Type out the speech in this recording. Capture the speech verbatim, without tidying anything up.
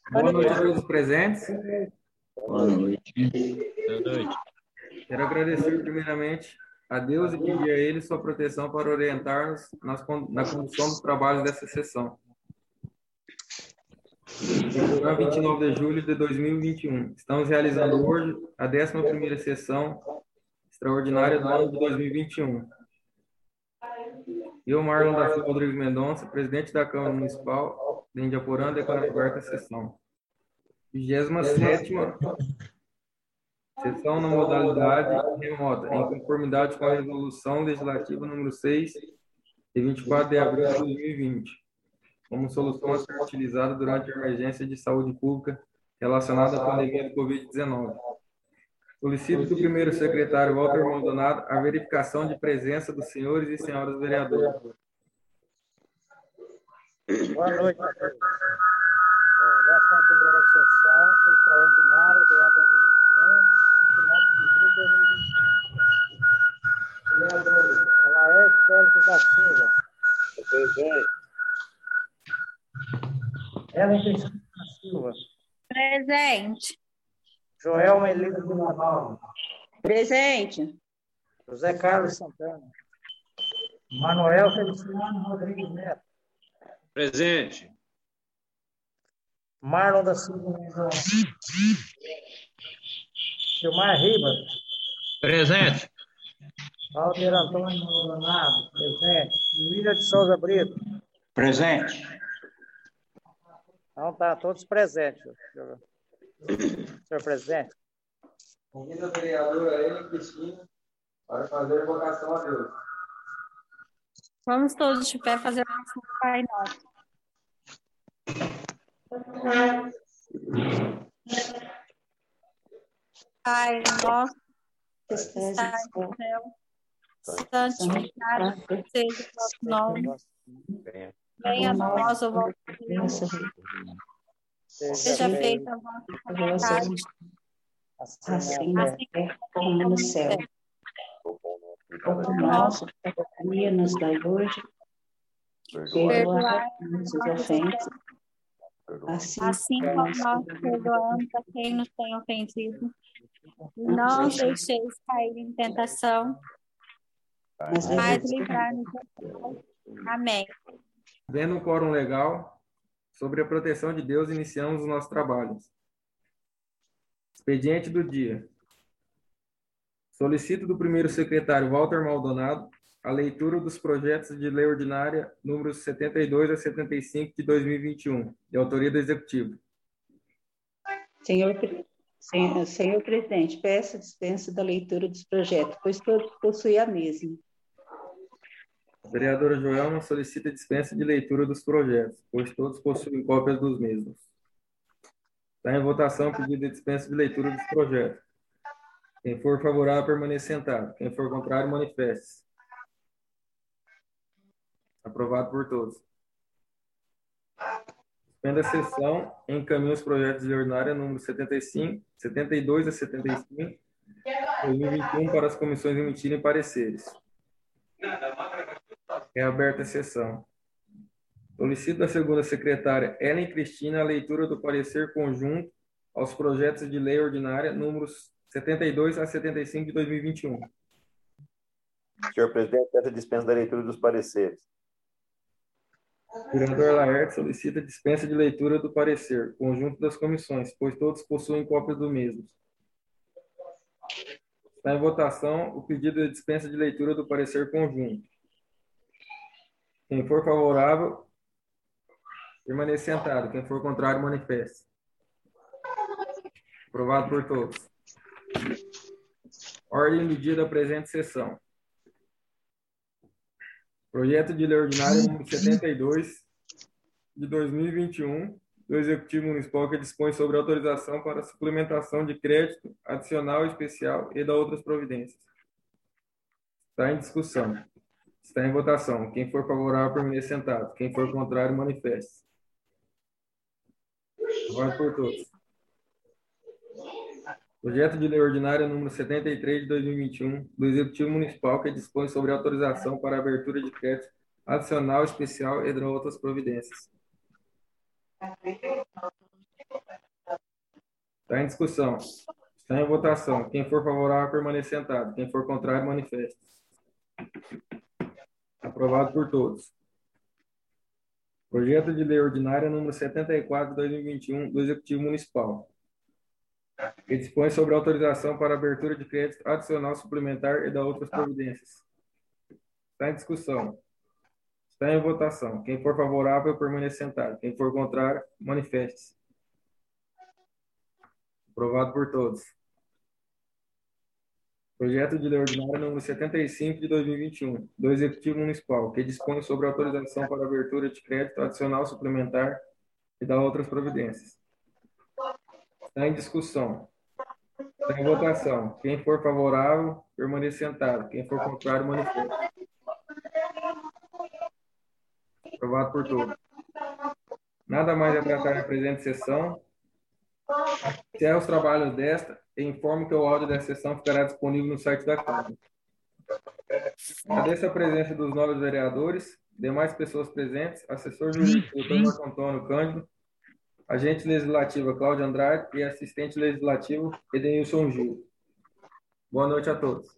Boa noite a todos os presentes. Boa noite. Boa noite. Quero agradecer primeiramente a Deus e pedir a Ele sua proteção para orientar-nos nas con- na condução dos trabalhos dessa sessão. Porã, vinte e nove de julho de dois mil e vinte e um. Estamos realizando hoje a décima primeira sessão extraordinária do ano de dois mil e vinte e um. Eu, Marlon da Silva Rodrigues Mendonça, presidente da Câmara Municipal de Indiaporã, declaro aberta a sessão. vigésima sétima sessão na modalidade remota, em conformidade com a Resolução Legislativa número seis, de vinte e quatro de abril de dois mil e vinte, como solução a ser utilizada durante a emergência de saúde pública relacionada à pandemia do covid dezenove. Solicito do primeiro secretário Walter Maldonado a verificação de presença dos senhores e senhoras vereadores. Boa noite a todos. É, décima primeira sessão extraordinária do ano dois mil e vinte e um, vinte e nove de julho de dois mil e vinte e um. Vereadores, Laerte Félix da Silva. Presente. Ellen Cristina da Silva. Presente. Joel Melida Vila Nova. Presente. José Carlos Santana. Manuel Feliciano Rodrigues Neto. Presente. Marlon da Silva Mendonça. Gilmar Ribas. Presente. Walter Antônio Maldonado. Presente. William de Souza Brito. Presente. Então, tá todos presentes, senhor, senhor presidente. Convido a vereadora Ellen Cristina para fazer a vocação a Deus. Vamos todos de pé fazer a oração do Pai Nosso. Pai nosso, que estás no céu, santificado seja o vosso nome. Venha a nós o vosso reino. Seja feita a vossa vontade, Assim, assim como no céu. O pão nosso, cada dia nos dai hoje, perdoai-nos as ofensas, assim, assim como nós perdoamos a quem nos tem ofendido. Não nos deixeis cair em tentação, mas livrai-nos do mal. Amém. Vendo o quórum legal, sobre a proteção de Deus, iniciamos os nossos trabalhos. Expediente do dia. Solicito do primeiro secretário Walter Maldonado a leitura dos projetos de lei ordinária números setenta e dois a setenta e cinco de dois mil e vinte e um, de autoria do Executivo. Senhor, senhor, senhor presidente, peço a dispensa da leitura dos projetos, pois todos possuem a mesma. A vereadora Joelma solicita dispensa de leitura dos projetos, pois todos possuem cópias dos mesmos. Está em votação o pedido de dispensa de leitura dos projetos. Quem for favorável, permaneça sentado. Quem for contrário, manifeste-se. Aprovado por todos. Suspenda a sessão e encaminha os projetos de ordinária número setenta e cinco, setenta e dois a setenta e cinco, dois mil e vinte e um para as comissões emitirem pareceres. É aberta a sessão. Solicito da segunda secretária Ellen Cristina a leitura do parecer conjunto aos projetos de lei ordinária números setenta e dois a setenta e cinco de dois mil e vinte e um. Senhor presidente, peço a dispensa da leitura dos pareceres. O vereador Laerte solicita dispensa de leitura do parecer conjunto das comissões, pois todos possuem cópias do mesmo. Está em votação o pedido de dispensa de leitura do parecer conjunto. Quem for favorável, permaneça sentado. Quem for contrário, manifeste. Aprovado por todos. Ordem do dia da presente sessão. Projeto de lei ordinária número setenta e dois de dois mil e vinte e um do Executivo Municipal, que dispõe sobre autorização para suplementação de crédito adicional especial e da outras providências. Está em discussão. Está em votação. Quem for favorável, permaneça sentado. Quem for contrário, manifeste. Aprovado por todos. Projeto de lei ordinária número setenta e três de dois mil e vinte e um do Executivo Municipal, que dispõe sobre autorização para abertura de crédito adicional especial e de outras providências. Está em discussão. Está em votação. Quem for favorável, permaneça sentado. Quem for contrário, manifeste. Aprovado por todos. Projeto de Lei Ordinária número setenta e quatro de dois mil e vinte e um do Executivo Municipal, que dispõe sobre autorização para abertura de crédito adicional suplementar e da outras providências. Está em discussão. Está em votação. Quem for favorável, permaneça sentado. Quem for contrário, manifeste-se. Aprovado por todos. Projeto de Lei Ordinária número setenta e cinco de dois mil e vinte e um, do Executivo Municipal, que dispõe sobre autorização para abertura de crédito adicional suplementar e da outras providências. Está em discussão. Está em votação. Quem for favorável, permaneça sentado. Quem for contrário, manifeste. Aprovado por todos. Nada mais a tratar na presente sessão. Encerro os trabalhos desta e informo que o áudio da sessão ficará disponível no site da Câmara. Agradeço a presença dos novos vereadores, demais pessoas presentes, assessor jurídico, doutor Marco Antônio Cândido, agente legislativa Cláudia Andrade e assistente legislativo Edenilson Gil. Boa noite a todos.